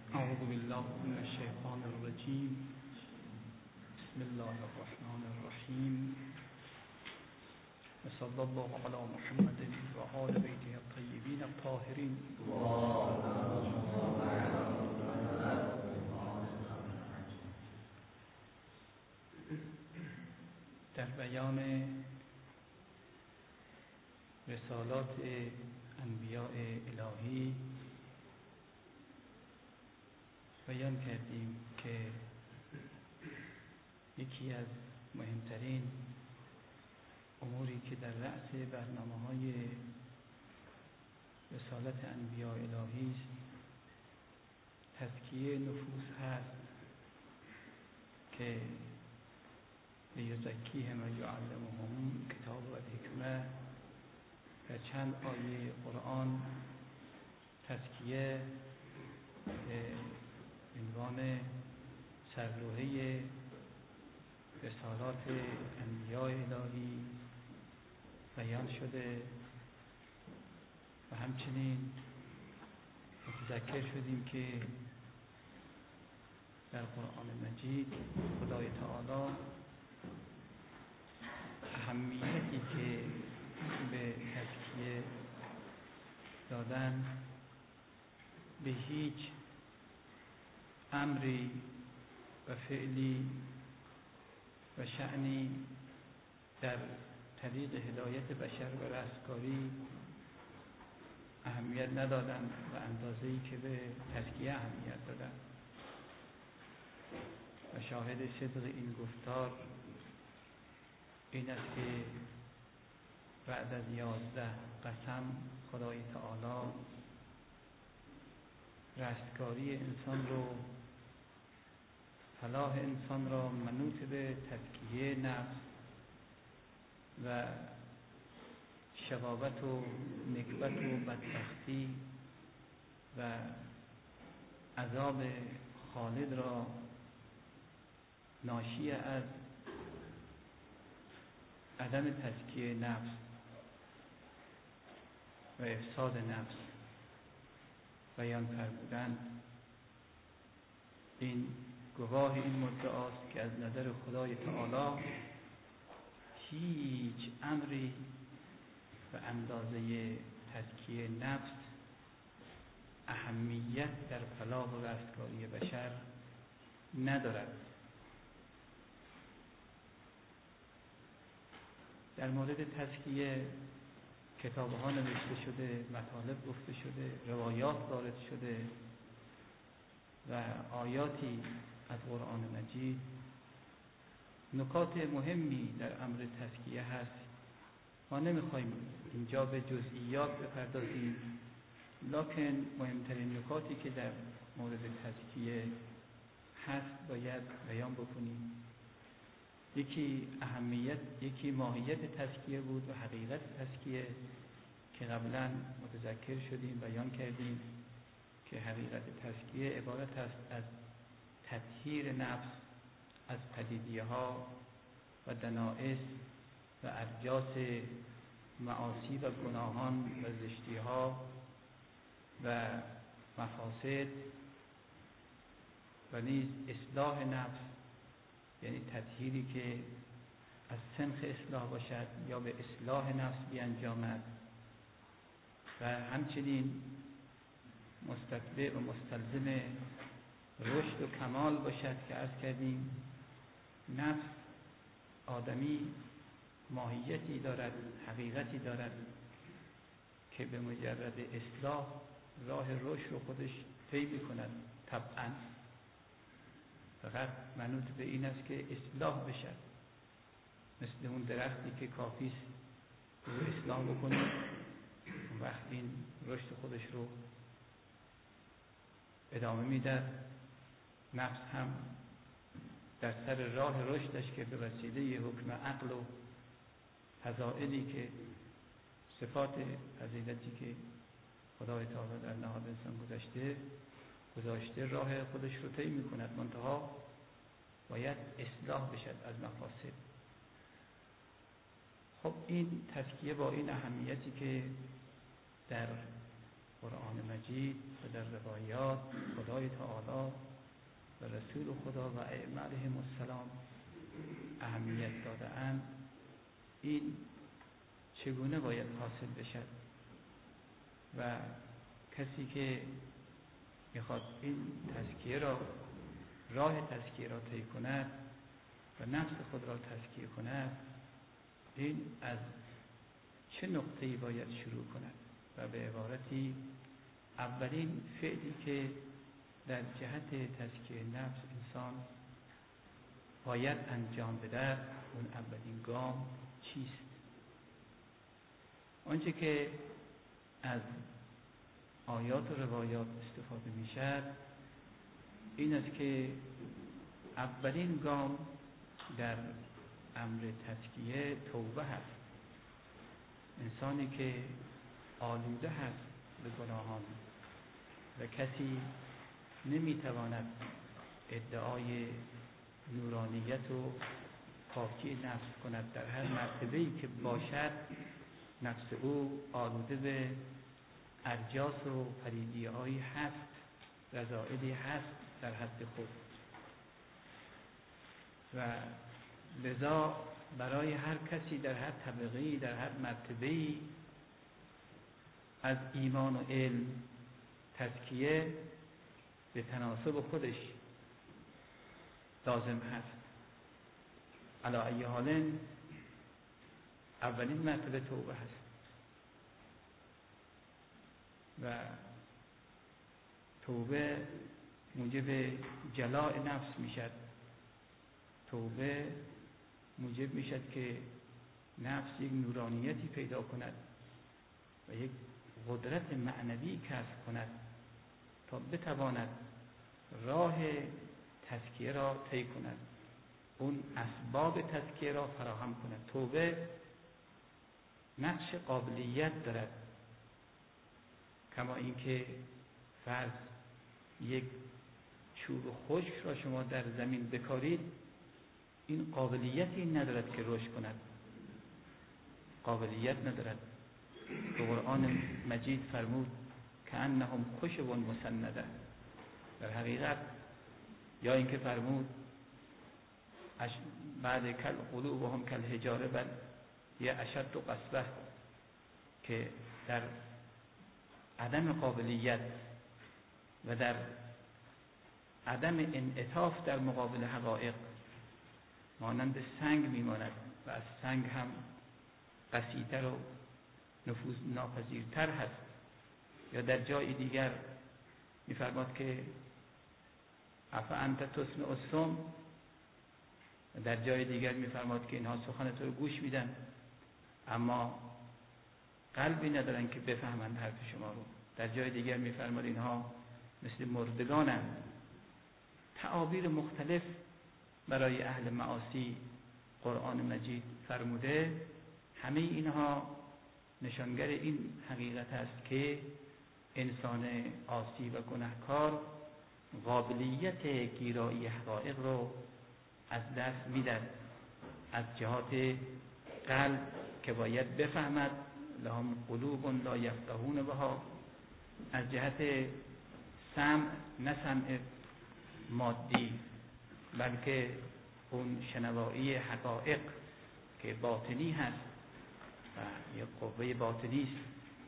أعوذ بالله من الشيطان الرجيم. بسم الله الرحمن الرحيم. وصلى الله على محمد وآل بيته الطيبين الطاهرين. در بیان رسالات انبیاء الهی بیان کردیم که یکی از مهمترین اموری که در رأس برنامه‌های رسالت انبیاء الهی است تزکیه نفوس هست که لیزکیهم و یعلمهم کتاب و حکمه. در چند آیه قرآن تزکیه به عنوان سرلوحه رسالات انبیاء الهی بیان شده و همچنین متذکر شدیم که در قرآن مجید خدای تعالی اهمیتی که به تزکیه دادن به هیچ امری و فعلی و شأنی در طریق هدایت بشر و رستگاری اهمیت ندادن و اندازه‌ای که به تزکیه اهمیت دادن و شاهد صدق این گفتار این است که بعد از 11 قسم خدای تعالی رستگاری انسان رو، فلاح انسان را منوط به تزکیه نفس و شقاوت و نکبت و بدبختی و عذاب خالد را ناشی از عدم تزکیه نفس و افساد نفس بیان فرمودند. این گواه این مدعاست که از نظر خدای تعالی هیچ امری به اندازه تزکیه نفس اهمیت در فلاح و رستگاری بشر ندارد. در مورد تزکیه کتاب‌ها نوشته شده، مطالب گفته شده، روایات وارد شده و آیاتی از قرآن مجید نکات مهمی در امر تزکیه هست. ما نمیخوایم اینجا به جزئیات بپردازیم، لکن مهمترین نکاتی که در مورد تزکیه هست باید بیان بکنیم. یکی ماهیت تزکیه بود و حقیقت تزکیه که قبلا متذکر شدیم، بیان کردیم که حقیقت تزکیه عبارت است از تطهیر نفس از پدیدی‌ها و دنائس و ارجاس معاصی و گناهان و زشتی‌ها و مفاسد و نیز اصلاح نفس، یعنی تطهیری که از سنخ اصلاح باشد یا به اصلاح نفس بیانجامد و همچنین مستتبع و مستلزم رشد و کمال باشد که عرض کردیم نفس آدمی ماهیتی دارد، حقیقتی دارد که به مجرد اصلاح راه رشد رو خودش طی می‌کند. طبعاً فقط منوط به این است که اصلاح بشد، مثل اون درختی که کافی است رو اصلاح بکنه، اون وقت این رشد خودش رو ادامه میده. نفس هم در سر راه رشدش که به وسیله حکم عقل و فضائلی که صفات فضیلتی که خدای تعالی در نهاد انسان گذاشته راه خودش رو طی میکند، منتها باید اصلاح بشد از مفاسد. خب این تزکیه با این اهمیتی که در قرآن مجید و در روایات خدای تعالی و رسول خدا و ائمه علیهم السلام اهمیت داده‌اند، این چگونه باید حاصل بشد و کسی که میخواد این تزکیه را، راه تزکیه را طی کند و نفس خود را تزکیه کند، این از چه نقطه‌ای باید شروع کند؟ و به عبارتی اولین فعلی که در جهت تزکیه نفس انسان باید انجام بده، اون اولین گام چیست؟ آنچه که از آیات و روایات استفاده می شد این است که اولین گام در امر تزکیه توبه هست. انسانی که آلوده هست به گناهان و کسی نمیتواند ادعای نورانیت و پاکی نفس کند، در هر مرتبه‌ای که باشد نفس او آلوده به ارجاس و پلیدی‌هایی هست، رذائلی هست در حد خود، و لذا برای هر کسی در هر طبقه‌ای، در هر مرتبه‌ای از ایمان و علم تزکیه به تناسب خودش لازم هست. علی ای حال اولین مرتبه توبه هست و توبه موجب جلاء نفس میشد. توبه موجب میشد که نفس یک نورانیتی پیدا کند و یک قدرت معنوی کسب کند تا بتواند راه تزکیه را طی کند، اون اسباب تزکیه را فراهم کند. توبه نقش قابلیت دارد، کما اینکه فرض یک چوب خشک را شما در زمین بکارید، این قابلیتی ندارد که رشد کند، قابلیت ندارد. تو قرآن مجید فرمود که انهم خشب مسنده، در حقیقت یا اینکه فرمود بعد کل قلوبهم کل حجاره بل یه اشد و قسوه، که در عدم قابلیت و در عدم انعطاف در مقابل حقایق مانند سنگ میماند و از سنگ هم قسی‌تر و نفوذ ناپذیرتر هست. یا در جای دیگر می‌فرماد که افانت تسمع الصم، در جای دیگر می‌فرماد که اینها سخن تو رو گوش میدن اما قلبی ندارن که بفهمند حرف شما رو. در جای دیگر می‌فرماد اینها مثل مردگانند. تعابیر مختلف برای اهل معاصی قرآن مجید فرموده. همه اینها نشانگر این حقیقت است که انسان عاصی و گناهکار قابلیت گیرایی حقایق رو از دست میدن، از جهات قلب که باید بفهمد، لهم قلوب لا یفقهون بها، از جهت سمع، نه سمع مادی بلکه اون شنوایی حقایق که باطنی هست و یک قوه باطنی است.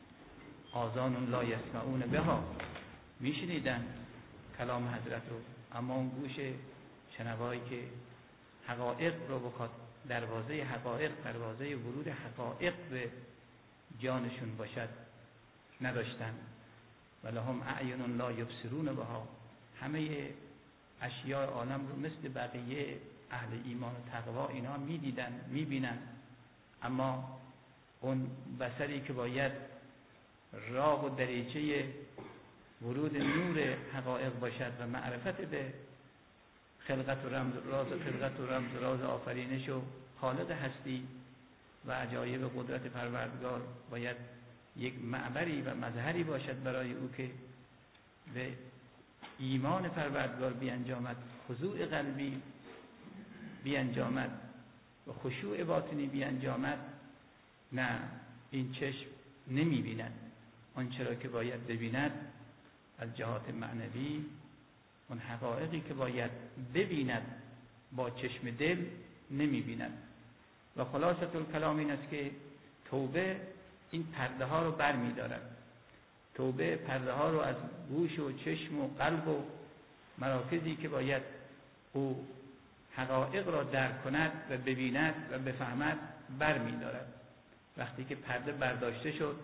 آذان لا یسمعون بها، میشنیدن کلام حضرت رو، اما اون گوش شنوایی که حقایق رو بخواد، دروازه حقایق، دروازه ورود حقایق به جانشون باشد نداشتن. ولهم اعین لا یبصرون بها، همه اشیاء عالم رو مثل بقیه اهل ایمان و تقوا اینا میدیدن، میبینن، اما اون بصری که باید راه و دریچه ورود نور حقایق باشد و معرفت به خلقت و رمز راز خلقت و رمز راز آفرینش و خالق هستی و عجایب قدرت پروردگار، باید یک معبری و مظهری باشد برای او که به ایمان پروردگار بیانجامد، خضوع قلبی بیانجامد و خشوع باطنی بیانجامد. نه، این چشم نمی‌بیند آنچه را که باید ببیند از جهات معنوی اون حقایقی که باید ببیند با چشم دل نمیبیند. و خلاصه الکلام این است که توبه این پرده ها رو بر می‌دارد. توبه پرده ها رو از گوش و چشم و قلب و مراکزی که باید او حقایق را درک کند و ببیند و بفهمد بر می‌دارد. وقتی که پرده برداشته شد،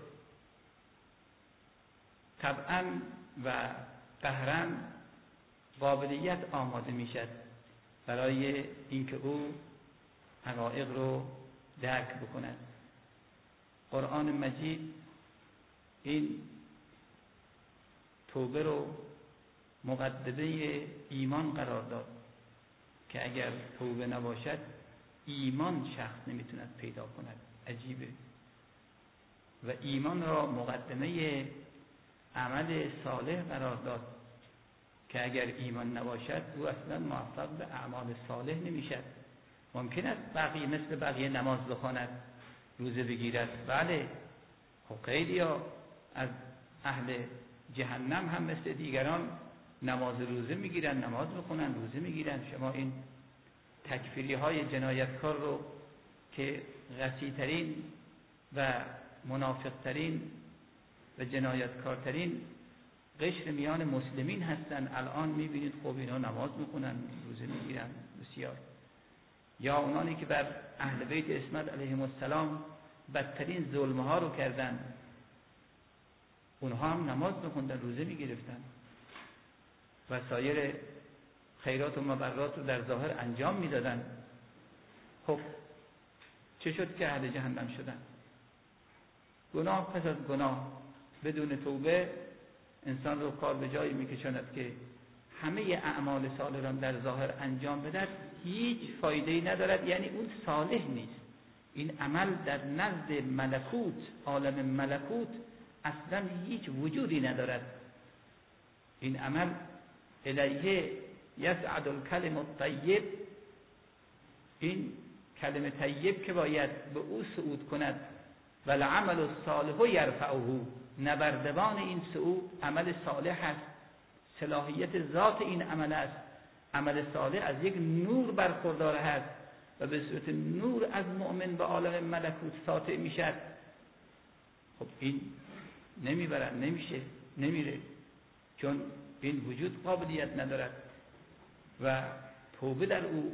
طبعاً و قهراً قابلیت آماده میشد برای اینکه او حقایق رو درک بکند. قرآن مجید این توبه رو مقدمه ایمان قرار داد که اگر توبه نباشد ایمان شخص نمیتوند پیدا کند. عجیبه. و ایمان را مقدمه عمل صالح قرار داد که اگر ایمان نباشد او اصلا موفق به اعمال صالح نمیشد. ممکن است بقیه مثل بقیه نماز بخواند، روزه بگیرد، بله، خب خیلی ها از اهل جهنم هم مثل دیگران نماز روزه میگیرن، نماز بخونن، روزه میگیرن. شما این تکفیری های جنایتکار رو که غصی‌ترین و منافق‌ترین و جنایتکارترین قشر میان مسلمین هستن، الان میبینید خب اینا نماز میخونن، روزه میگیرن. بسیار. یا اونانی که بر اهل بیت عصمت علیهم السلام بدترین ظلم ها رو کردن، اونها هم نماز میخوندن، روزه میگرفتن و سایر خیرات و مبرات رو در ظاهر انجام میدادن. خب چه شد که اهل جهنم شدن؟ گناه پس از گناه بدون توبه انسان رو کار به جایی میکشاند که همه اعمال صالح را در ظاهر انجام بدهد، هیچ فایده‌ای ندارد. یعنی اون صالح نیست. این عمل در نزد ملکوت، عالم ملکوت، اصلا هیچ وجودی ندارد. این عمل الیه یصعد الکلم الطیب، این کلمه طیب که باید به او صعود کند، و العمل الصالح یرفعه، نبردوان این صعود عمل صالح است. صلاحیت ذات این عمل است. عمل صالح از یک نور برخوردار است و به صورت نور از مؤمن به عالم ملکوت ساطع میشد. خب این نمیبرد، نمیشه، نمیره، چون این وجود قابلیت ندارد و توبه در او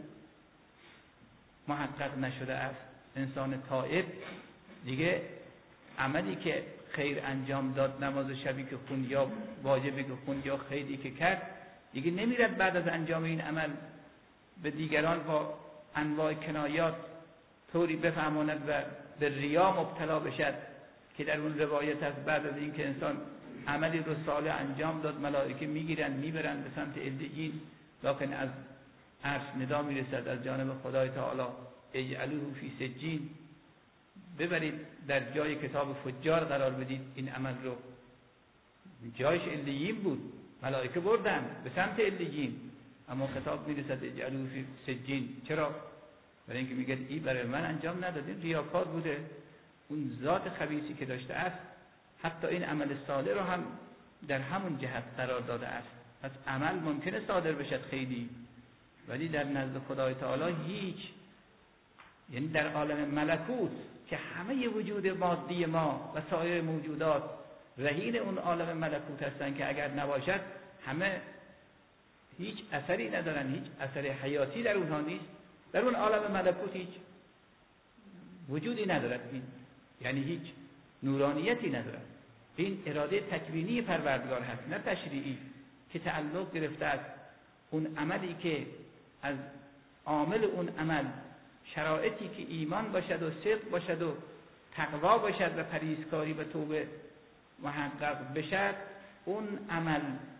محقق نشده است. انسان تائب دیگه عملی که خیر انجام داد، نماز شبی که خوند یا واجبی که خوند یا خیری که کرد، دیگه نمیرد بعد از انجام این عمل به دیگران با انواع کنایات طوری بفهماند و به ریا مبتلا بشد که در اون روایت از بعد از این که انسان عملی رو صالح انجام داد، ملائکه میگیرن میبرن به سمت علیین، لکن از عرش ندا میرسد از جانب خدای تعالی اجعلوه فی سجین، ببرید در جای کتاب فجار قرار بدید این عمل رو. جایش علیین بود، ملائکه بردن به سمت علیین، اما خطاب میرسد اجعلوه فی سجین. چرا؟ برای اینکه میگه این برای من انجام ندادین، ریاکار بوده، اون ذات خبیثی که داشته است حتی این عمل صالح رو هم در همون جهت قرار داده است. پس عمل ممکنه صادر بشد خیلی، ولی در نزد خدای تعالی هیچ. یعنی در عالم ملکوت که همه وجود مادی ما و سایر موجودات رهین اون عالم ملکوت هستن که اگر نباشد همه هیچ اثری ندارن، هیچ اثر حیاتی در اونها نیست. در اون عالم ملکوت هیچ وجودی ندارد این، یعنی هیچ نورانیتی ندارد. این اراده تکوینی پروردگار هست، نه تشریعی، که تعلق گرفته است اون عملی که از عامل اون عمل شرایطی که ایمان باشد و صدق باشد و تقوا باشد و پرهیزکاری و توبه محقق بشد، اون عمل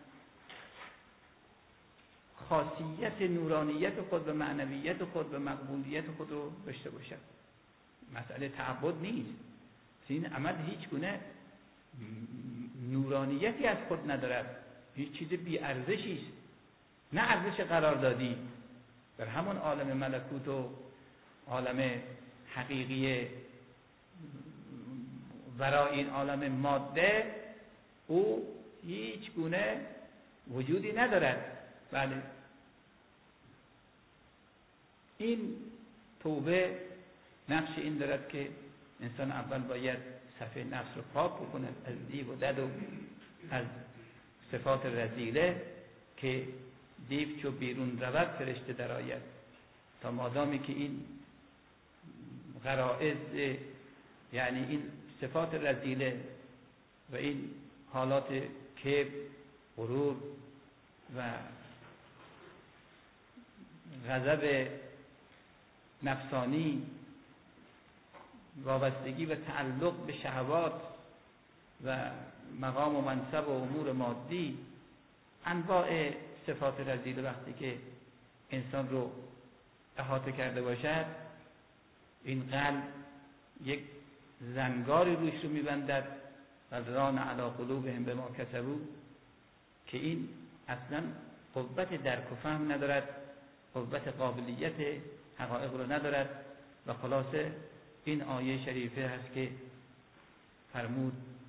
خاصیت نورانیت خود و معنویت خود و مقبولیت خود رو داشته باشد. مسئله تعبد نیست. این عمل هیچ گونه نورانیتی از خود ندارد، هیچ چیز بی ارزشی است، نه ارزش قراردادی. در همون عالم ملکوت و عالم حقیقی ورای این عالم ماده او هیچ گونه وجودی ندارد. بله، این توبه نقش این دارد که انسان اول باید صفحه نفس رو پاک بکنه از دیو و دد و از صفات رذیله که دیو چو بیرون رود فرشته درآید. تا مادامی که این غرائز، یعنی این صفات رذیله و این حالات کبر، غرور و غضب نفسانی، وابستگی و تعلق به شهوات و مقام و منصب و امور مادی، انواع صفات رذیله وقتی که انسان رو احاطه کرده باشد، این قلب یک زنگاری روش رو میبندد و ران علی قلوبهم بما کسبوا، که این اصلا قوت درک و فهم ندارد، قوت قابلیت حقایق رو ندارد. و خلاصه این آیه شریفه هست که فرمود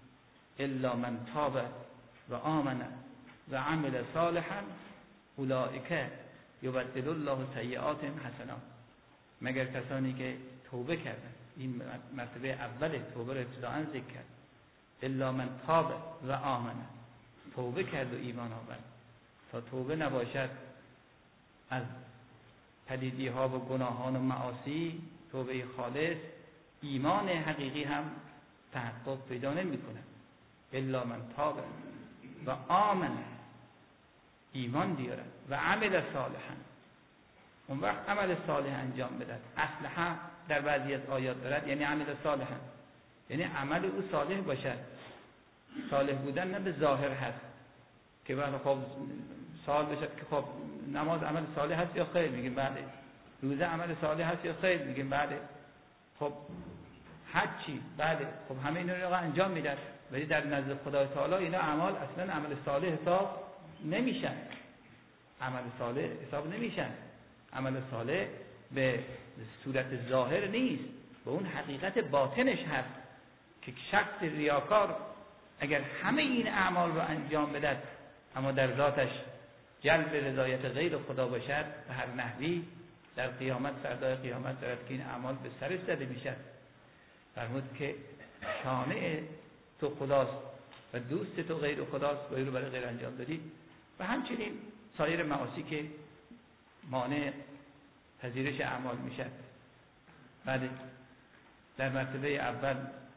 الا من تاب و آمن و عمل صالحا اولئک یبدل الله سیئاتهم حسنات، مگر کسانی که توبه کردن. این مرتبه اول توبه رو ابتداءً ذکر کرد. الا من تاب و آمن، توبه کرد و ایمان آورد. تا توبه نباشد از پلیدی ها و گناهان و معاصی، توبه خالص، ایمان حقیقی هم تحقق پیدا نمی‌کند. الا من تاب و آمن، ایمان بیارد و عمل صالحا، اون وقت عمل صالح انجام بدهد. اصلحا در بعضی از آیات دارد، یعنی عمل صالحا، یعنی عمل او صالح باشد. صالح بودن نه به ظاهر هست که بعد خب سوال بشد که خب نماز عمل صالح هست یا خیر، میگیم بله. روزه عمل صالح هست یا خیر، میگیم بله. خب حجی، بله. خب همه اینا رو انجام میدن، ولی در نزد خدای تعالی اینا اعمال اصلا عمل صالح حساب نمیشن. عمل صالح حساب نمیشن. عمل صالح به صورت ظاهر نیست، به اون حقیقت باطنش هست که شخص ریاکار اگر همه این اعمال رو انجام بده اما در ذاتش جلب رضایت غیر خدا باشد، به هر نحوی در قیامت، فردای قیامت دارد که این اعمال به سرش زده میشد. فرمود که شانع تو خداست و دوست تو غیر خداست، غیر رو برای غیر انجام دادی. و همچنین سایر معاصی که مانع پذیرش اعمال میشد. بعد در مرتبه اول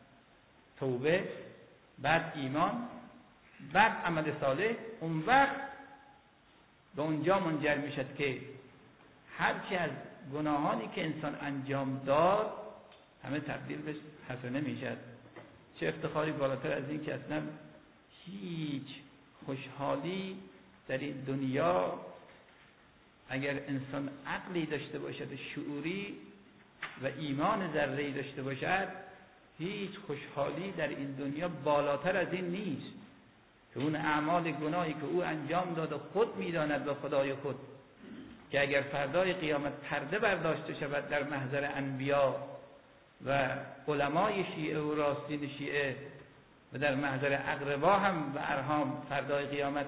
توبه، بعد ایمان، بعد عمل صالح، اون وقت به اونجا منجر میشد که هرچی از گناهانی که انسان انجام داد همه تبدیل به حسنه میشد. چه افتخاری بالاتر از این که اصلا هیچ خوشحالی در این دنیا اگر انسان عقلی داشته باشد، شعوری و ایمان ذره‌ای داشته باشد، هیچ خوشحالی در این دنیا بالاتر از این نیست که اون اعمال گناهی که او انجام داد و خود میداند به خدای خود که اگر فردای قیامت پرده برداشته شود در محضر انبیا و علمای شیعه و راستین شیعه و در محضر اقربا هم و ارحام فردای قیامت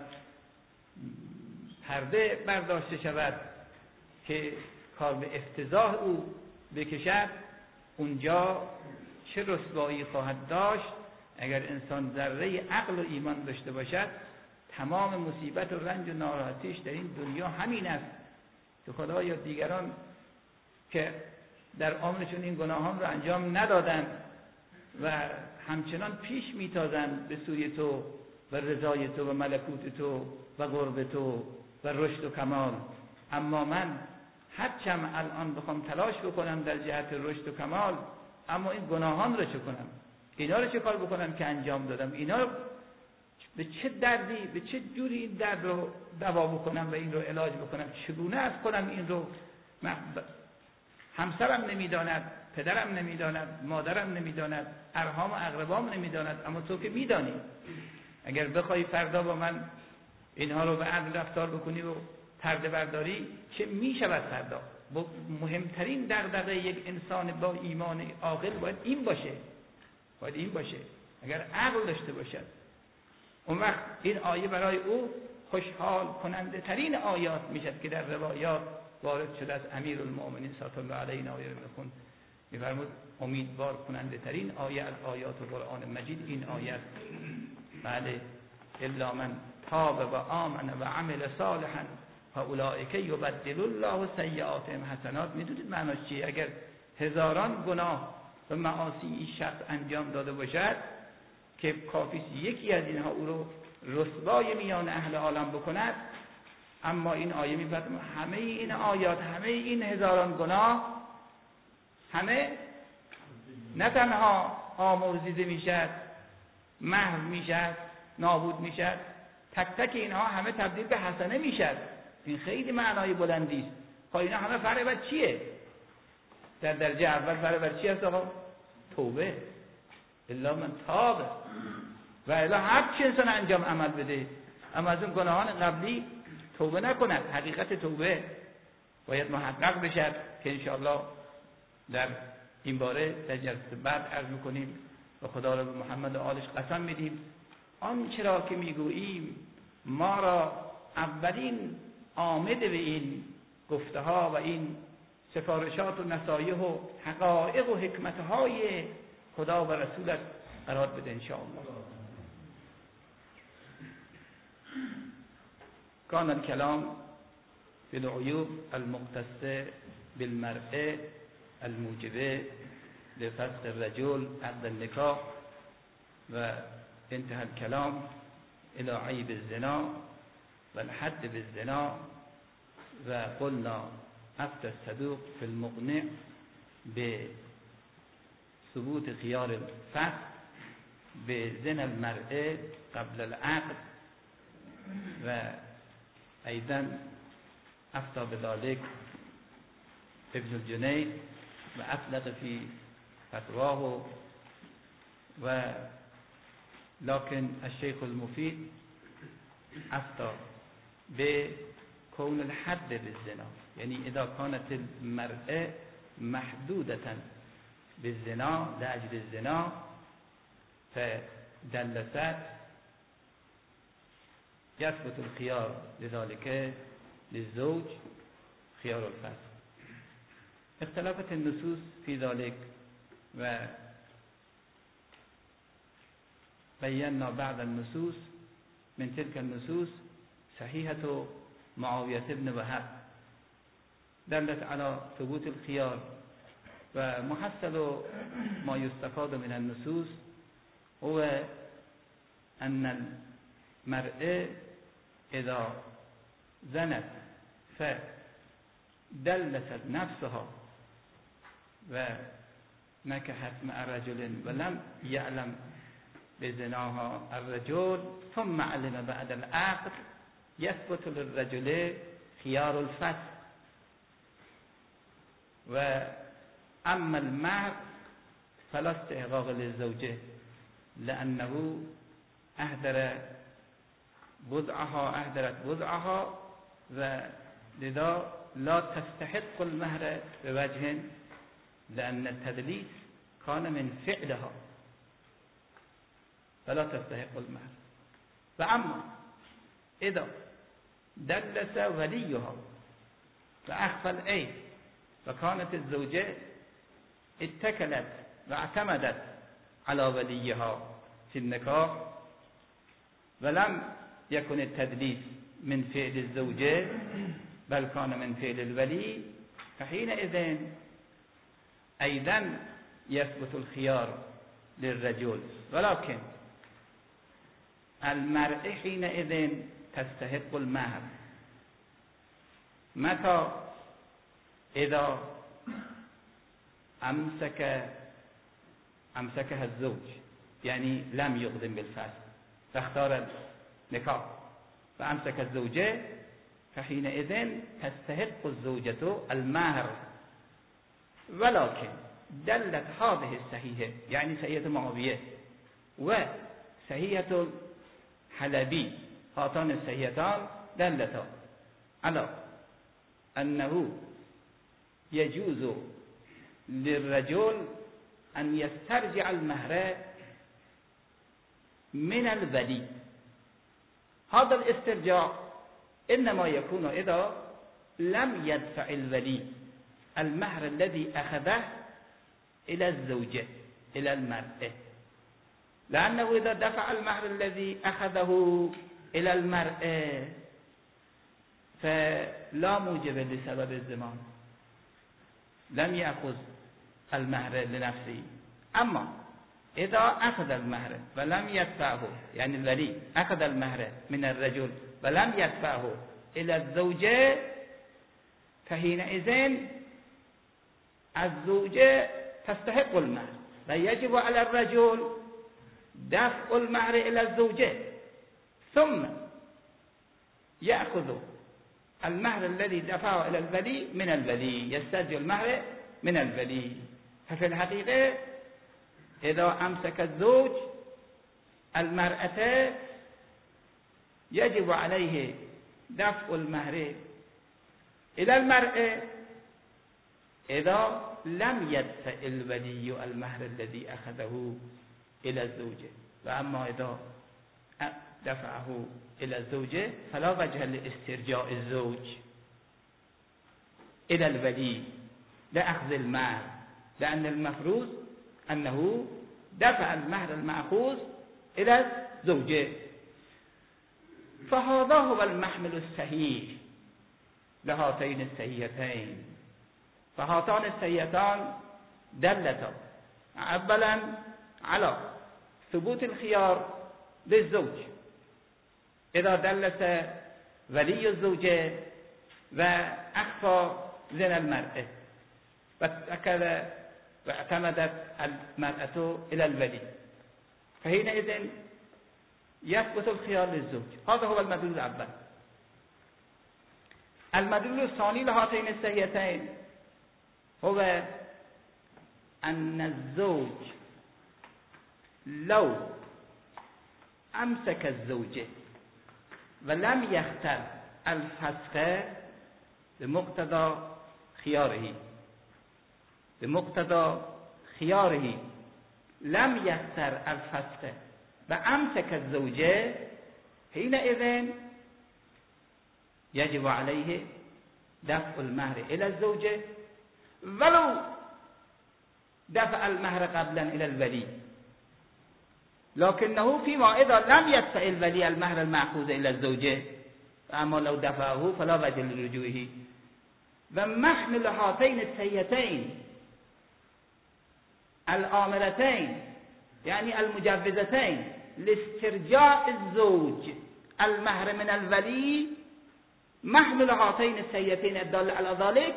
پرده برداشته شود که کار به افتضاح او بکشد، اونجا چه رسوایی خواهد داشت. اگر انسان ذره عقل و ایمان داشته باشد، تمام مصیبت و رنج و ناراحتیش در این دنیا همین است که خدا یا دیگران که در عمرشون این گناهان رو انجام ندادن و همچنان پیش میتازند به سوی تو و رضای تو و ملکوت تو و قرب تو و رشد و کمال. اما من هرچم الان بخوام تلاش بکنم در جهت رشد و کمال، اما این گناهان رو چه کنم؟ اینا رو چه کار بکنم که انجام دادم؟ اینا رو به چه دردی، به چه جوری این درد رو دوا بکنم و این رو علاج بکنم؟ چگونه از کنم این رو؟ همسرم نمیداند، پدرم نمیداند، مادرم نمیداند، ارحام و اقربام نمیداند، اما تو که میدانی. اگر بخوای فردا با من اینها رو به عدل رفتار بکنی و پرده برداری، چه میشود فردا؟ مهمترین دغدغه یک انسان با ایمان عاقل باید این باشه، اگر عقل داشته باشد. اون وقت این آیه برای او خوشحال کننده ترین آیات میشد که در روایات وارد شده از امیرالمؤمنین صلی الله علیه آیه میخوند، میفرمود امیدوار کننده ترین آیه از آیات قرآن مجید این آیه است. بله، الا من تاب و آمن و عمل صالحا فاولئک یبدل الله سیئاتهم حسنات. میدونید معناش چیه؟ اگر هزاران گناه و معاصی این شخص انجام داده باشد که کافی یکی از اینها او رو رسوای میان اهل عالم بکند، اما این آیه میفرماید همه این آیات، همه این هزاران گناه، همه نه تنها آمرزیده میشد، محو میشد، نابود میشد، تک تک اینها همه تبدیل به حسنه میشد. این خیلی معنای بلندی است. خب اینا همه فرق بر چیه؟ در درجه اول فرق بر چی است آقا؟ توبه. الا من تاب و الا هر چه انسان انجام عمل بده اما از اون گناهان قبلی توبه نکند، حقیقت توبه باید محقق بشد که انشاءالله در این باره در جلسه بعد عرض میکنیم و خدا را به محمد و آلش قسم میدیم آنچه را که میگوییم ما را اولین عامد به این گفته ها و این سفارشات و نصایح و حقایق و حکمت های خدا و رسولت قرار بده انشاءالله. کان الکلام فی العیوب المختصه بالمرء الموجبه لفسخ الرجل عقد النکاح و انتهى الكلام الى عیب الزنا و الحد بالزنا و قلنا افتى الصدوق في المقنع بثبوت خيار الفسخ بزنا المرء قبل العقد و ايضا افتى بذلك ابن الجنيد و اطلق في فتواه و لكن الشيخ المفيد افتى بكون الحد بالزنا، يعني اذا كانت المرأة محدودة بالزنا لأجل الزنا فدلست يثبت الخيار لذلك للزوج خيار الفسخ. اختلفت النصوص في ذلك و بينا بعض النصوص من تلك النصوص صحيحة معاوية بن وهب دلت على ثبوت الخيار ومحصل ما يستفاد من النصوص هو أن المرأة إذا زنت فدلست نفسها ونكحت مع رجل ولم يعلم بزناها الرجل ثم علم بعد العقد يثبت للرجل خيار الفسخ. وأما المهر فلا استحقاق للزوجة لأنه أهدرت وضعها ولذا لا تستحق المهر بوجه لأن التدليس كان من فعلها فلا تستحق المهر. وأما إذا دلس وليها فأخفى العيب وكانت الزوجة اتكلت واعتمدت على وليها في النكاح ولم يكن التدليس من فعل الزوجة بل كان من فعل الولي فحينئذ أيضا يثبت الخيار للرجل، ولكن المرأة حينئذ تستحق المهر متى إذا أمسكها الزوج يعني لم يقدم بالفسخ فاختار النكاح فأمسك الزوجة فحينئذ تستحق الزوجة المهر. ولكن دلت هذه الصحيحة يعني صحيحة معاوية وصحيحة حلبي هاتان الصحيحتان دلتا على أنه يجوز للرجل أن يسترجع المهر من الولي هذا الاسترجاع انما يكون اذا لم يدفع الولي المهر الذي اخذه الى الزوجه الى المرأة، لانه اذا دفع المهر الذي اخذه الى المرأة فلا موجب لسبب الزمان، لم يأخذ المهر لنفسه. اما اذا اخذ المهر ولم يدفعه، يعني الولي اخذ المهر من الرجل ولم يدفعه الى الزوجه، فحينئذ الزوجه تستحق المهر ويجب على الرجل دفع المهر الى الزوجه، ثم يأخذ المهر الذي دفعه الى الولي من الولي، يسترجع المهر من الولي. ففي الحقيقة إذا أمسك الزوج المرأة يجب عليه دفع المهر إلى المرأة إذا لم يدفع الولي المهر الذي أخذه إلى الزوجة، وأما إذا دفعه إلى الزوجة فلا وجه لاسترجاع الزوج إلى الولي لأخذ المهر، لأن المفروض أنه دفع المهر المأخوذ إلى الزوجة. فهذا هو المحمل الصحيح لهاتين السيئتين. فهاتان السيئتان دلتا أولا على ثبوت الخيار للزوج إذا دلت ولي الزوجة وأخفى زنا المرأة واعتمدت المرأة إلى الولي، فحينئذ يثبت الخيار للزوج. هذا هو المدلول الأول. المدلول الثاني لهاتين السيئتين هو أن الزوج لو أمسك الزوجة ولم يختر الفسخ بمقتضى خياره لم يختر الفسخ وأمسك الزوجة، حينئذ يجب عليه دفع المهر إلى الزوجة ولو دفع المهر قبلا إلى الولي، لكنه فيما إذا لم يدفع الولي المهر المأخوذ إلى الزوجة، أما لو دفعه فلا وجه لرجوعه. ومحمل هاتين السيئتين الآمرتين يعني المجوزتين لاسترجاع الزوج المهر من الولي، محمل هاتين السيئتين الدالة على ذلك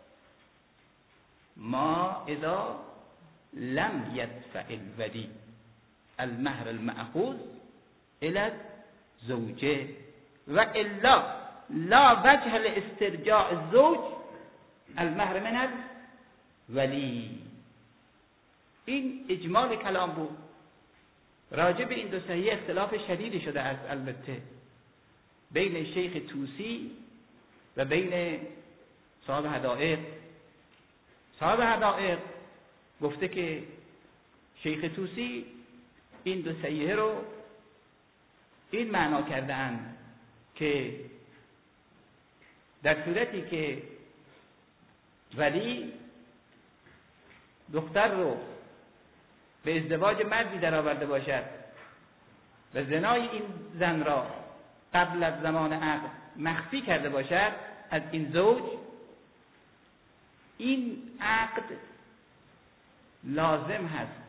ما إذا لم يدفع الولي المهر المأخوذ إلى الزوجة، وإلا لا وجه لاسترجاع الزوج المهر من الولي. این اجمال کلام بود. راجع به این دو صحیح اختلاف شدیدی شده است البته بین شیخ طوسی و بین صاحب حدائق. صاحب حدائق گفته که شیخ طوسی این دو صحیح رو این معنا کرده اند که در صورتی که ولی دختر رو به ازدواج مردی در آورده باشد و زنای این زن را قبل از زمان عقد مخفی کرده باشد از این زوج، این عقد لازم هست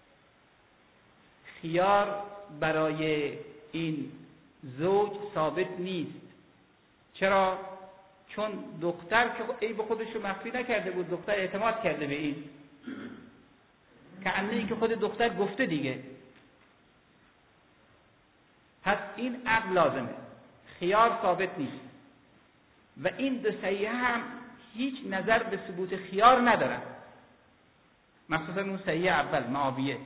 خیار برای این زوج ثابت نیست. چرا؟ چون دختر که عیب خودش رو مخفی نکرده بود، دختر اعتماد کرده به این، کأنه که خود دختر گفته دیگه. پس این عقد لازمه، خیار ثابت نیست. و این دو صحیحه هم هیچ نظر به ثبوت خیار ندارن، مخصوصا اون صحیحه اول معاویه.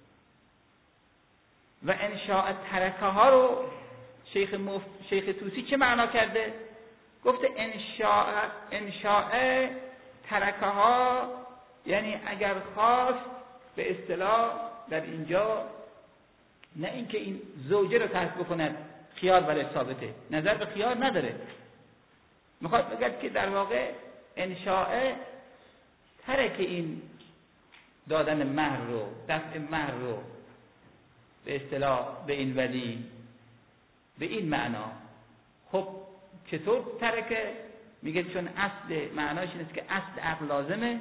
و انشاء ترکه ها رو شیخ طوسی چه معنا کرده؟ گفته انشاء ترکه ها یعنی اگر خواست به اصطلاح در اینجا نه اینکه این زوجه رو ترک بکند خیار برای ثابته، نظر به خیار نداره. میخواد بگه که در واقع انشاء ترک این دادن مهر رو، دفع مهر رو به اصطلاح به این ولی به این معنا. خب چطور ترکه؟ میگه چون اصل معناش اینه که اصل عقل لازمه،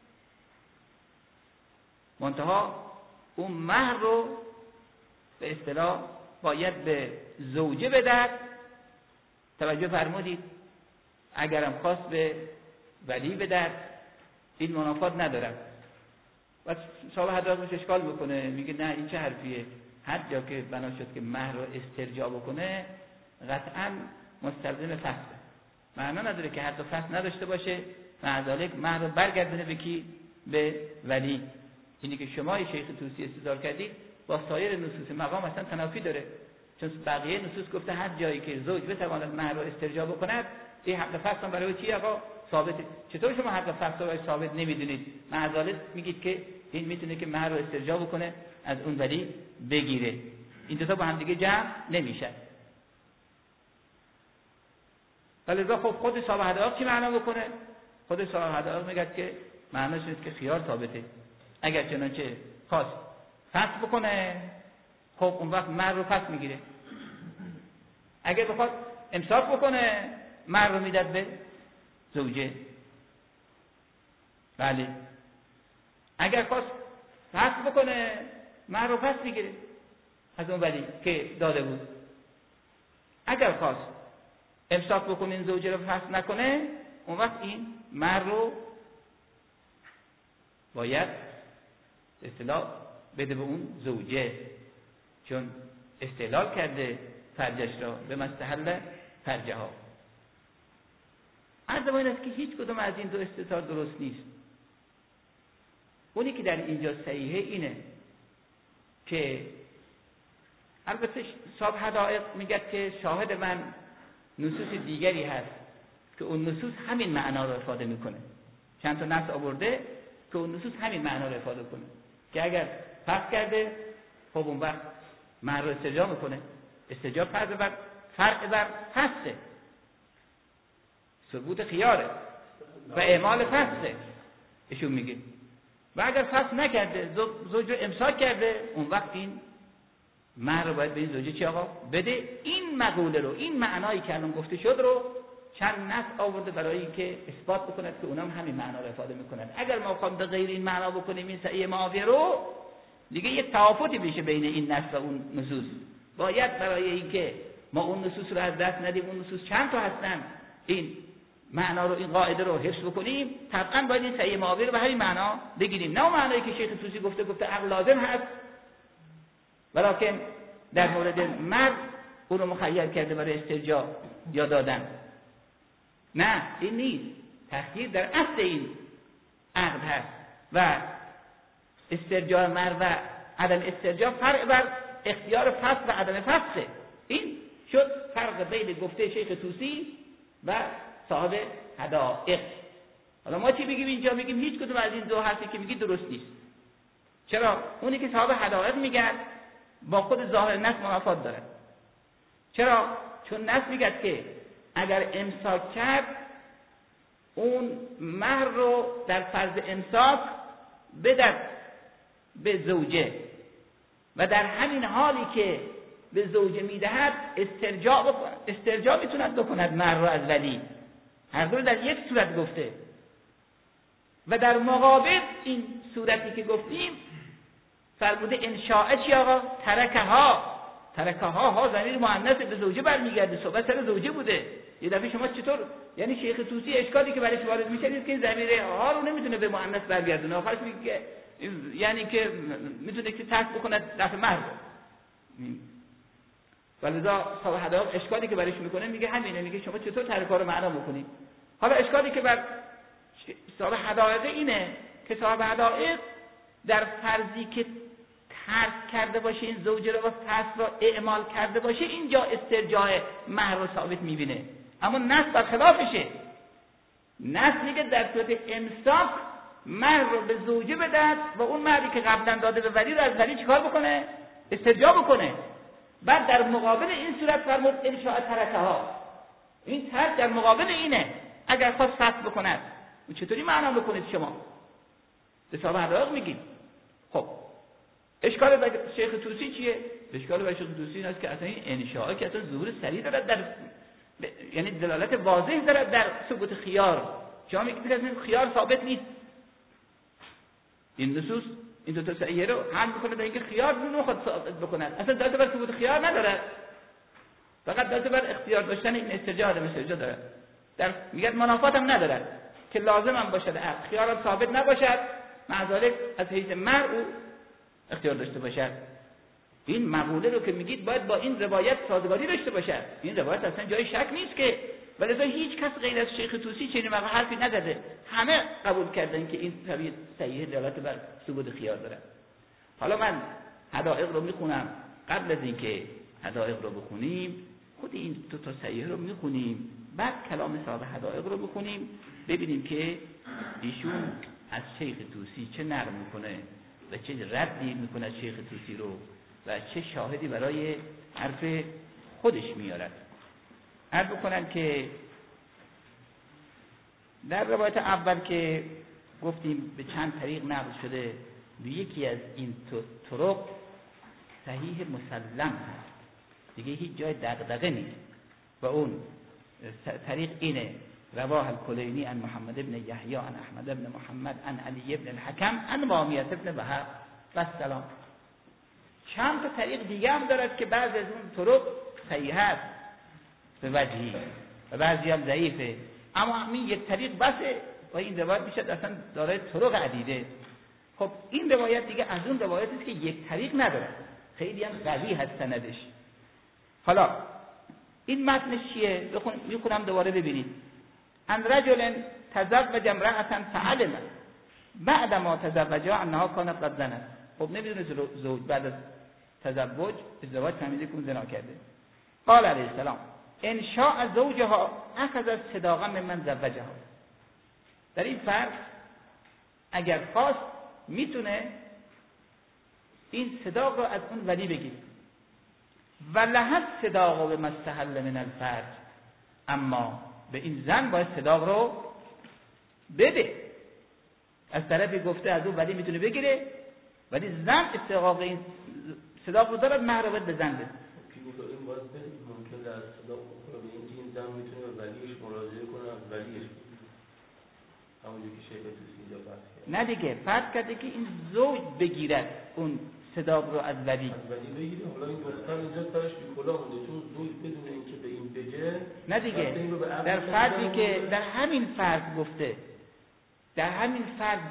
منتها اون مهر رو به اصطلاح باید به زوجه بدهد. توجه فرمودید؟ اگرم خواست به ولی بدهد این منافات نداره. و صاحب حضرت اشکال بکنه، میگه نه این چه حرفیه؟ هر جا که بنا شد که مهر رو استرجاع بکنه قطعا مستلزم فسخه. معنا نداره که حتی فسخ نداشته باشه، معذالک مهر رو برگردونه به کی؟ به ولی. اینی که شما شیخ طوسی استدلال کردید با سایر نصوص مقام اصلا تنافی داره، چون بقیه نصوص گفته هر جایی که زوج بتواند مهر رو استرجاع بکند این حق فسخ هم برای چی آقا ثابته. چطور شما حق فسخ رو برای ثابت نمیدونید؟ معذالک میگید که این میتونه که مهر رو استرجاع بکنه از اون ولی بگیره. این دو تا با هم دیگه جمع نمیشه. ولذا خب خود صاحب حدائق چی معنا بکنه؟ خود صاحب حدائق میگه که معناش اینه که خیار ثابته. اگر چنانچه خواست فسخ بکنه خب اون وقت مهر رو پس میگیره. اگر بخواد امساک بکنه مهر رو میداد به زوجه. بله. اگر خواست فسخ بکنه مهر رو پس میگیره از اون ولی که داده بود. اگر خواست امساک بکنه این زوجه رو فسخ نکنه اون وقت این مهر رو باید اصطلاح بده به اون زوجه، چون استحلال کرده فرجش را به مستحل فرجها. عرض ما این است که هیچ کدوم از این دو استدلال درست نیست. اونی که در اینجا صحیحه اینه که البته صاحب حدائق میگه که شاهد من نصوص دیگری هست که اون نصوص همین معنا رو افاده میکنه. چند تا نص آورده که اون نصوص همین معنا رو افاده کنه که اگر فسخ کرده خب اون وقت مهر رو استرجاع میکنه. استرجاع فرع بر فسخه، ثبوت خیاره و اعمال فسخه ایشون میگه. و اگر فسخ نکرده زوج رو امساک کرده اون وقت این مهر رو باید به این زوجه چی آقا بده. این مقوله رو، این معنایی که الان گفته شد رو چند نص آورده برای اینکه اثبات بکند که اونام همین معنا رو افاده میکنند. اگر ما بخوایم به غیر این معنا بکنیم این سعی معاویه رو دیگه یه تفاوتی بشه بین این نص و اون نصوص. باید برای اینکه ما اون نصوص رو از دست ندیم، اون نصوص چند تا هستن، این معنا رو، این قاعده رو حفظ بکنیم، طبعا باید این سعی معاویه رو به همین معنا بگیریم، نه اون معنایی که شیخ طوسی گفته عقل لازم هست ولکن در مورد مرد اون رو مخیر کرده برای استرجاع یا دادن. نه این نیست. تخییر در اصل این عقد هست و استرجاع مرد و عدم استرجاع فرق بر اختیار فسخ و عدم فسخه. این شد فرق بین گفته شیخ طوسی و صاحب حدائق. حالا ما چی بگیم اینجا؟ میگیم هیچ کدوم از این دو حرفی که میگی درست نیست. چرا؟ اونی که صاحب حدائق میگن با خود ظاهر نص منافات داره. چرا؟ چون نص میگه که اگر امساک کرد اون مهر رو در فرض امساک بدهد به زوجه و در همین حالی که به زوجه میدهد استرجاع میتوند بکند مهر رو از ولی. هر دو در یک صورت گفته و در مقابل این صورتی که گفتیم فرموده انشاء چی آقا؟ ترکها ضمیر مؤنث به زوجه برمیگرده، صحبت سر زوجه بوده. یه دفعه شما چطور یعنی شیخ طوسی اشکالی که برایش وارد میشه اینه که ضمیر ها رو نمیتونه به مؤنث برگردونه، آخرش میگه یعنی که میتونه که ترک بکنه دفع مهر. ولذا صاحب حدائق اشکالی که برایش میکنه میگه همینه، میگه شما چطور ترک‌ها رو معنا بکنید. حالا اشکالی که بر صاحب حدائق اینه که صاحب حدائق در فرضی که ترک کرده باشه این زوجه رو و فسخ رو اعمال کرده باشه اینجا استرجاع مهر رو ثابت میبینه، اما نص برخلافشه. نص میگه در صورت امساک مهر رو به زوجه بدهد و اون مهری که قبلا داده به ولی رو از ولی چیکار بکنه؟ استرجاع بکنه. بعد در مقابل این صورت فرمود انشاء ترکها، این ترک در مقابل اینه اگر خواست فصل بکند. چطوری معنا بکنید شما؟ به صاحب حقایق میگید. خب اشکال به شیخ طوسی چیه؟ اشکال به شیخ طوسی این است که اصلا این انشاء که اصلا ظهور سریع دارد در یعنی دلالت واضح دارد در ثبوت خیار. شما میگید که خیار ثابت نیست. این نصوص این دو تا سعیه رو هم میکنه به اینکه خیار نمیخواد ثابت بکند، اصلا دست بر ثبوت خیار ندارد، فقط دست بر اختیار داشتن این استرجاع دارد. در میگه منافات هم ندارد که لازم هم باشد خیار هم ثابت نباشد، مع ذلک از حیث مرء او اختیار داشته باشد. این مقوله رو که میگید باید با این روایت سازگاری داشته باشد. این روایت اصلا جای شک نیست که، ولذا هیچ کس غیر از شیخ طوسی چنین حرفی نزده. همه قبول کردن که این طبیعت صحیح دلالت بر ثبوت خیار دارد. حالا من حدائق رو میخونم، قبل از اینکه حدائق رو بخونیم خود این دو تا صحیح رو میخونیم، بعد کلام صاحب حدائق رو بخونیم، ببینیم که ایشون از شیخ طوسی چه نقل میکنه و چه ردی میکنه شیخ طوسی رو و چه شاهدی برای حرف خودش میارد. عرض بکنم که در روایت اول که گفتیم به چند طریق نقل شده، به یکی از این طرق صحیح مسلم هست، دیگه هیچ جای دغدغه نیست و اون طریق اینه: رواه الکلینی عن محمد ابن یحیی عن احمد ابن محمد عن علی ابن الحکم عن معاویه ابن وهب و سلام. چند تا طریق دیگه هم دارد که بعضی از اون طرق صحیح هست به وجهی و بعضی هم ضعیفه، اما همین یک طریق بسه و این روایت میشه اصلا دارای طرق عدیده. خب این روایت دیگه از اون روایتی است که یک طریق نداره، خیلی هم قوی هست سندش. حالا این متنش چیه؟ میخونم دوباره ببینید. ان رجل تزوج امرأة فعلم بعد ما تزوجها انها كانت قد زنت. خب نمیدونه زوج بعد از تزوج ازدواج فهمیده که زنا کرده. قال علیه السلام ان شاء زوجها اخذ صداقا ممن زوجها. در این فرض اگر خواست میتونه این صداق رو از اون ولی بگیره و لحظ صداق به مستحل من الفرج، اما به این زن باید صداق رو بده. از طرفی گفته از اون ولی میتونه بگیره، ولی زن استحقاق این صداق رو دارد، مهر رو به زن بده. این باید ممکن در صداق بخوره به اینکه این زن میتونه به ولیش مراجعه کنه، از ولیش همونجور که شیخ طوسی اینجا بحث کرد. نه دیگه، فرض کرده که این زوج بگیرد اون صداق رو از ولی بگیره. حالا این دختر اینجا سرش بی‌کلاه مونده چون زوج بدون اینکه به این بگه. نه دیگه، در فرضی که در همین فرض گفته، در همین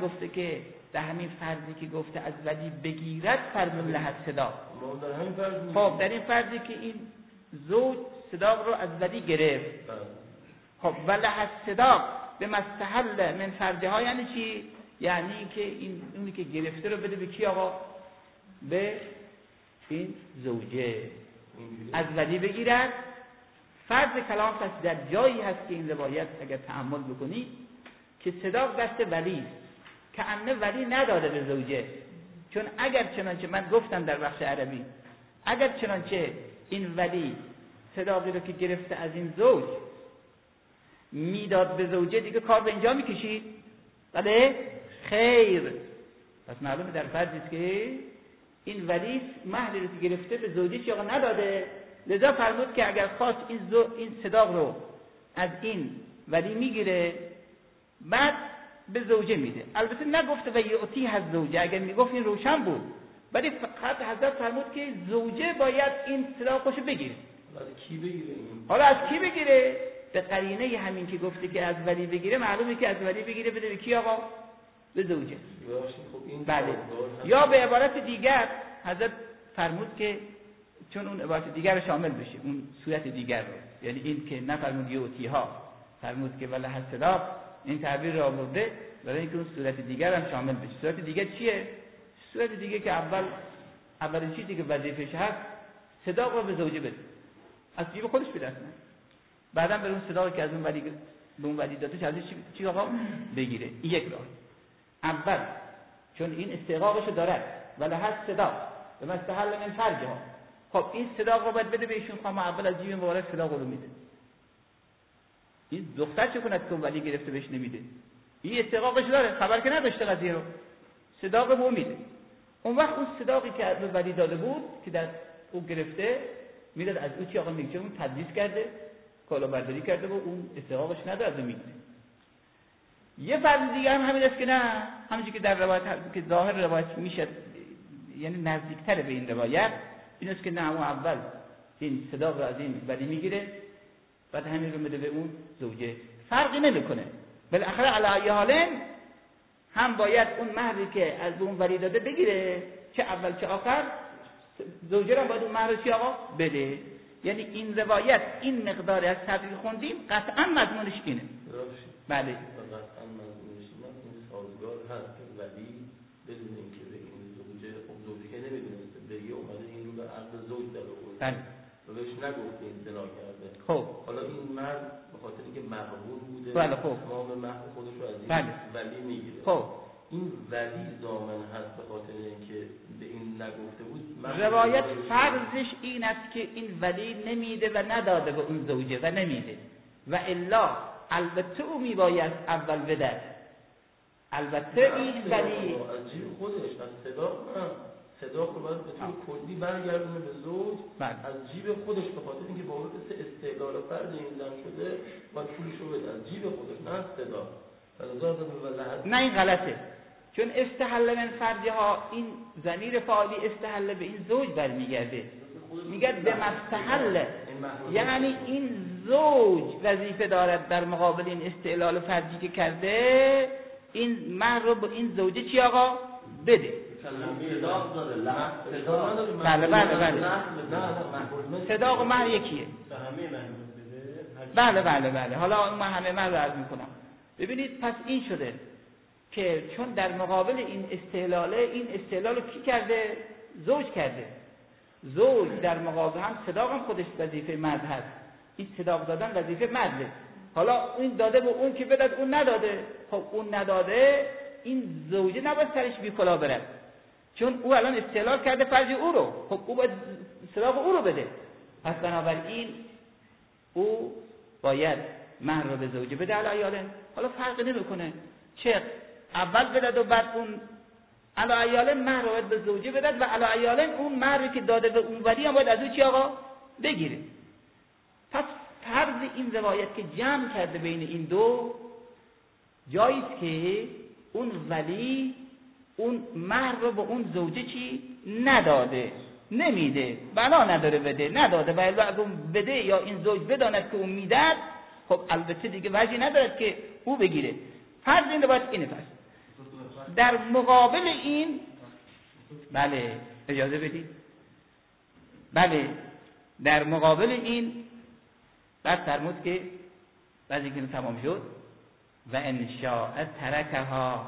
فرضی که گفته از ولی بگیرد فرض لحظ صداق. در همین فرض. خب در این فرضی که این زوج صداق رو از ولی گرفت، خب و لحظ صداق به مستحل من فرجها یعنی چی؟ یعنی که این اونی که گرفته رو بده به کی آقا؟ به این زوجه از ولی بگیرد. فرض کلام پس در جایی هست که این روایت اگر تأمل بکنی که صداق دست ولی است که انه ولی نداده به زوجه، چون اگر چنانچه من گفتم در بخش عربی، اگر چنانچه این ولی صداقی رو که گرفته از این زوج میداد به زوجه دیگه کار به اینجا میکشید، بله خیر. پس معلومه در فرضی است که این ولی مهری رو که گرفته به زوجه چی آقا نداده، لذا فرمود که اگر خواست این صداق رو از این ولی میگیره بعد به زوجه میده. البته نگفته و یعطی از زوجه، اگر میگفت این روشن بود، ولی فقط حضرت فرمود که زوجه باید این صداق خوش بگیره. کی بگیره؟ حالا از کی بگیره؟ به قرینه همین که گفته که از ولی بگیره، معلومه که از ولی بگیره بده به کی آقا؟ به زوجه. بله. یا به عبارت دیگر حضرت فرمود که چون اون عبارت دیگر رو شامل بشه، اون صورت دیگر رو، یعنی این که نفرمود یعطیها، فرمود که ولی صداق، این تعبیر رو آورده برای اینکه اون صورت دیگر هم شامل بشه. صورت دیگر چیه؟ صورت دیگه که اولین چیزی که وظیفه‌ش هست صداق رو به زوجه بده، از جیب خودش بده اصلا، بعداً به اون صداقی که از اون ولی به اون ولی داده ازش چی آقا بگیره. این یک راه. اول چون این استحقاقش رو دارد ولی هست صداق به مستحل من فرجها، خب این صداق رو باید بده بهشون، خواهم اول از جیب مبارک صداق رو میده. این دختر چه کند که ولی گرفته بهش نمیده؟ این استحقاقش داره، خبر که نداشته قضیه رو، صداق رو میده. اون وقت اون صداقی که به ولی داده بود که در او گرفته میاد از او چی آقا میگه اون تدریس کرده، کلاهبرداری کرده و اون استحقاقش نداره از میگه. یه فرض دیگه هم همین است که نه، همونجوری که در روایت که ظاهر روایت میشه یعنی نزدیکتر به این روایت این است که نه، اون اول این صداق رو از این ولی میگیره بعد همین رو میده به اون زوجه، فرقی نمیکنه. بالاخره علی حالن هم باید اون مهری که از اون ولی داده بگیره، چه اول چه آخر، زوجه را باید اون مهر چی آقا بده. یعنی این روایت این مقدار از تبریک خوندیم قطعا مضمونش اینه. بله قطعا مضمونش این سازگار هست که ولی بدون اینکه به این زوجه، خب زوجه که نمیدونسته بگه اومده این رو به عقد زوج در آورده و بهش نگفته این زنا کرده. خب حالا این مرد به خاطر اینکه مقبول بوده بله خب تمام مهر خودش رو از این ولی میگیره. خب این ولی ضامن هست به خاطر اینکه به این نگفته بود. روایت فرضش این است که این ولی نمیده و نداده به اون زوجه و نمیده و الا البته او میباید اول بده، البته این ولی از جیب خودش از صداق رو باید به طور کلی برگردونه به زوج از جیب خودش، به خاطر اینکه با وجود استعلال فرد این زن شده باید پولش رو بده از جیب خودش، نه از صداق. نه این غلطه، چون استحل من فرجها این ضمیر فاعلی استحل به این زوج برمیگرده، میگه به مستحل، یعنی این زوج وظیفه دارد در مقابل این استعلال فرجی که کرده این مهر رو به این زوجه چی آقا بده. بله بله بله صداق و مهر یکیه. بله بله بله حالا من همه مهر رو عرض میکنم. ببینید پس این شده که چون در مقابل این استحلال رو کی کرده؟ زوج کرده. زوج در مقابل هم صداق هم خودش وظیفه مرد هست، این صداق دادن وظیفه مرده. حالا این داده به اون که بداد، اون نداده. خب اون نداده، این زوجه نباید سرش بی کلا برد، چون او الان استحلال کرده فرج او رو، خب او باید صداق او رو بده. پس بنابراین او باید مهر رو به زوجه بده علی حالن. حالا فرقی نمیکنه چه اول بداد و بعد اون علی حالن مهر رو باید به زوجه بداد و علی حالن اون مهری که داده به اون ولی هم باید از او چی آقا بگیره. پس فرض این روایت که جمع کرده بین این دو جاییست که اون ولی اون مهر رو به اون زوجه چی نداده، نمیده، بلا نداره بده، نداده و اگه اون بده یا این زوج بداند که اون میداد، خب البته دیگه وجهی ندارد که او بگیره. فرض این روایت اینه. پس در مقابل این بله اجازه بدید، بله در مقابل این بعد فرمود که بعضی که تمام شد و انشاء ترکها.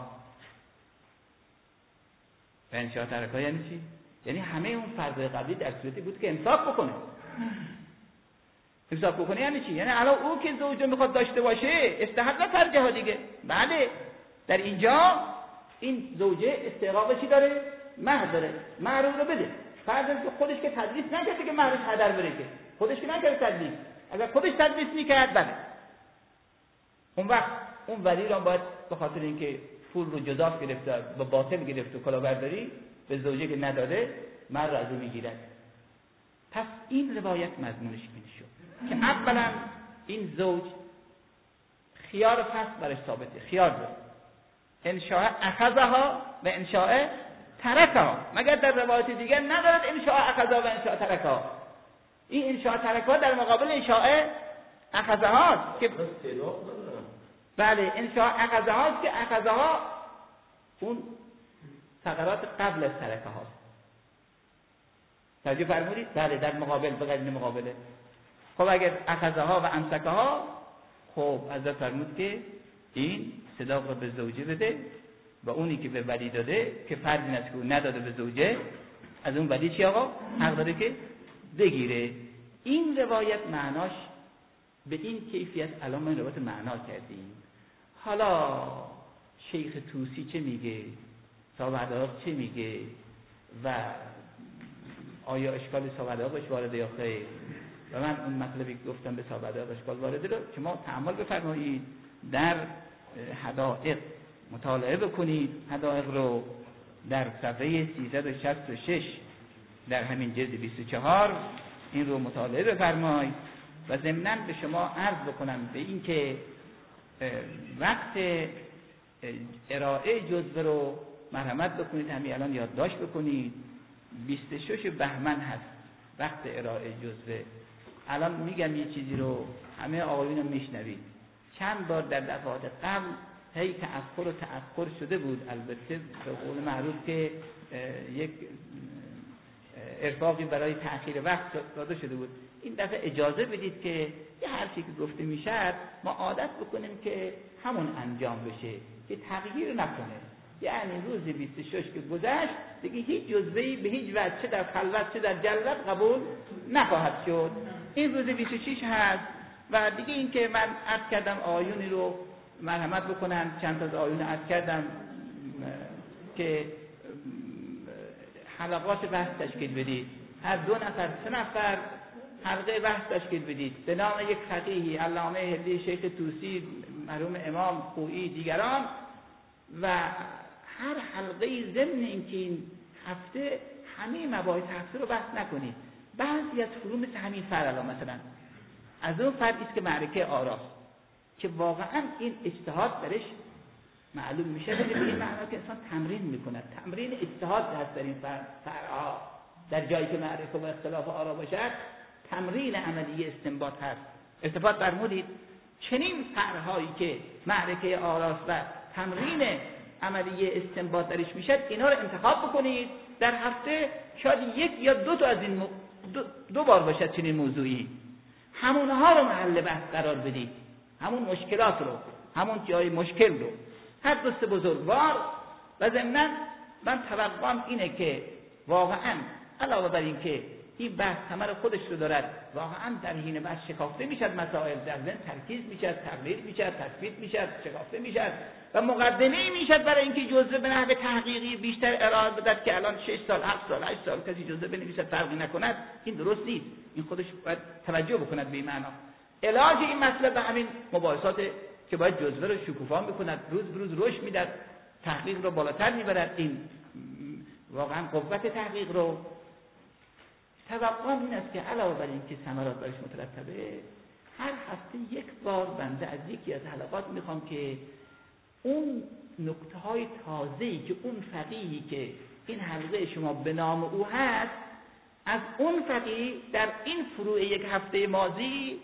و انشاء ترکها یعنی چی؟ یعنی همه اون فرض قبلی در صورتی بود که امساک بکنه. امساک بکنه یعنی چی؟ یعنی الان او که زوجه میخواد داشته باشه استحق فرجه ها دیگه. بله در اینجا این زوجه استحقاق چی داره؟ مهر داره، مهر رو بده. فرض که خودش که تدریس نکرده که مهرش هدر بره، که خودش که نکرده تدریس. اگر خودش تدریس میکرد بله اون وقت اون ولی را باید به خاطر اینکه پول رو جدا گرفته و باطل گرفته و کلاهبرداری به زوجه که نداده مهر را از او میگیرد. پس این روایت مضمونش این شد که اولا این زوج خیار فسخ برش ثابته، خیار داره، انشاء اخذها و انشاء ترکها، مگر در روایت دیگر ندارد انشاء اخذها و انشاء ترکها. این انشاء ترکها در مقابل انشاء اخذها که بله انشاء اخذها که اخذها اون فقرات قبل از ترکه هاست. توجه فرمودید؟ بله در مقابل به غیر مقابله. خب اگر اخذها و امسکها، خب حضرت فرمود که این صداق رو به زوجه بده و اونی که به ولی داده که فرض این است که نداده به زوجه، از اون ولی چی آقا؟ حق داره که بگیره. این روایت معناش به این کیفیت الان ما روایت معنا کردیم. حالا شیخ طوسی چه میگه؟ صاحب ادراک چه میگه؟ و آیا اشکال صاحب وارده یا خیر. و من اون مطلبی که گفتم به صاحب اشکال وارده رو که ما تأمل بفرمایید، در حدائق مطالعه بکنید، حدائق رو در صفحه 366 در همین جلد 24 این رو مطالعه بفرمایید. و ضمناً به شما عرض بکنم به این که وقت ارائه جزوه رو مرحمت بکنید، همین الان یادداشت بکنید. 26 بهمن هست وقت ارائه جزوه. الان میگم یه چیزی رو همه آقایون میشنوید. چند بار در دفعات قبل هی تأخر شده بود، البته به قول معروف که یک ارفاقی برای تأخیر وقت داده شده بود. این دفعه اجازه بدید که یه حرفی که گفته میشد ما عادت بکنیم که همون انجام بشه، که تغییر نکنه. یعنی روز 26 که گذشت دیگه هیچ جزوه‌ای به هیچ وجه چه در خلوت چه در جلوت قبول نخواهد شد. این روز 26 هست و دیگه این که من عرض کردم آیونی رو مرحمت بکنن، چند تا از آیون عرض کردم که حلقات بحث تشکیل بدید، هر 2 نفر 3 نفر حلقه بحث تشکیل بدید به نام یک فقیهی، علامه هندی، شیخ توسی، مرحوم امام خویی، دیگران، و هر حلقه ضمن اینکه این هفته همه مباحث هفته رو بحث نکنید. بعضی از فروع مثل همین فرع مثلا از اون فرعی است که معرکه آراست که واقعا این اجتهاد درش معلوم میشه، ولی به این معنا که انسان تمرین میکنه، تمرین اجتهاد هست در این فرعها. در جایی که معرفه و اختلاف آرا باشد تمرین عملی استنباط هست. استفاده فرمودید چنین فرعهایی که معرکه آراست و تمرین عملی استنباط درش میشد، اینا رو انتخاب بکنید. در هفته شاید 1 یا 2 تا از این دو بار باشد چنین موضوعی، همونها رو محل بحث قرار بدید، همون مشکلات رو، همون جای مشکل رو، هر 2 بزرگوار. و ضمناً من توقعم اینه که واقعاً علاوه بر این که این بحث ثمر خودش رو دارد، واقعاً در حین بحث شکافته میشد مسائل، در ذهن ترکیز میشد، تقلیل میشد، تثبیت میشد، شکافته میشد و مقدمه میشد برای اینکه جزوه به نحو تحقیقی بیشتر ارائه بدهد که الان 6 سال 7 سال 8 سال کسی جزوه بنویسد فرقی نکند. این درست نیست. این خودش باید توجه بکند به این معنا. علاج این مسئله به همین مباحثات که باید جزوه رو شکوفا میکند، روز به روز رشد میداد، تحقیق رو بالاتر میبرد، این واقعا قوت تحقیق رو. توقعم این است که علاوه بر این که ثمرات برش مترتبه، هر هفته 1 بار بنده از یکی از حلقات میخوام که اون نکته‌های تازه‌ای که اون فقیهی که این حلقه شما به نام او هست، از اون فقیه در این فروع 1 هفته ماضی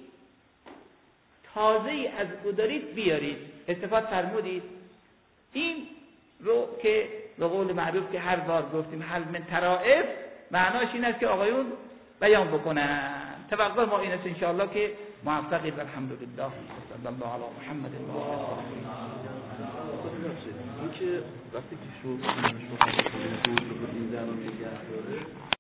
تازه‌ای از او دارید بیارید. استفاده فرمودید. این رو که به قول معروف که هر بار گفتیم حل من طرائف، معناش این است که آقایون بیان بکنن. توقع ما این است انشاءالله که موفقید. الحمدلله و صلی الله علی محمد و آله. این که وقتی که شروع کنیم